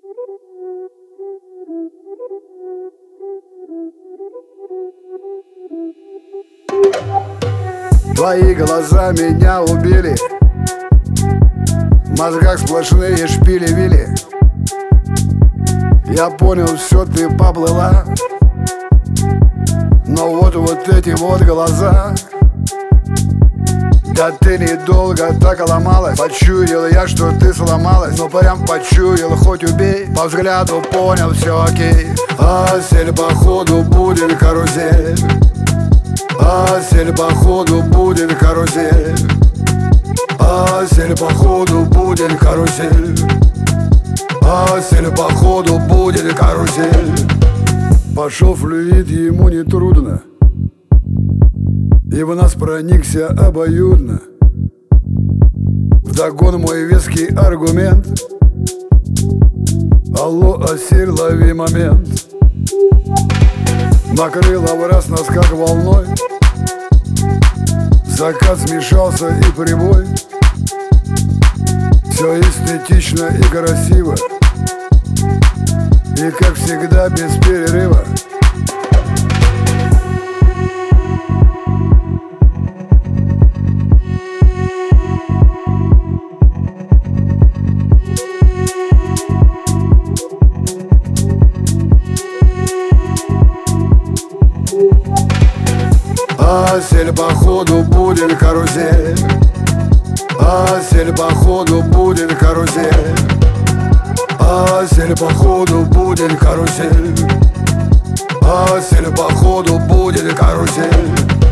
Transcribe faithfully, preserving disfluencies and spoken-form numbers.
Твои глаза меня убили, в мозгах сплошные шпили-вили. Я понял, все, ты поплыла, но вот вот эти вот глаза. Да ты недолго так ломалась. Почуял я, что ты сломалась, но прям почуял, хоть убей. По взгляду понял, все окей. Асель, походу будет карусель. Асель, походу будет карусель. Асель, походу будет карусель. Асель, походу будет карусель. Пошел флюид, ему не трудно, и в нас проникся обоюдно. Вдогон мой веский аргумент: алло, Асель, лови момент. Накрыло в раз нас как волной, закат смешался и прибой. Все эстетично и красиво, и как всегда без перерыва. Асель, походу будет карусель. Асель, походу будет карусель. Асель, походу будет карусель. Асель, походу будет карусель.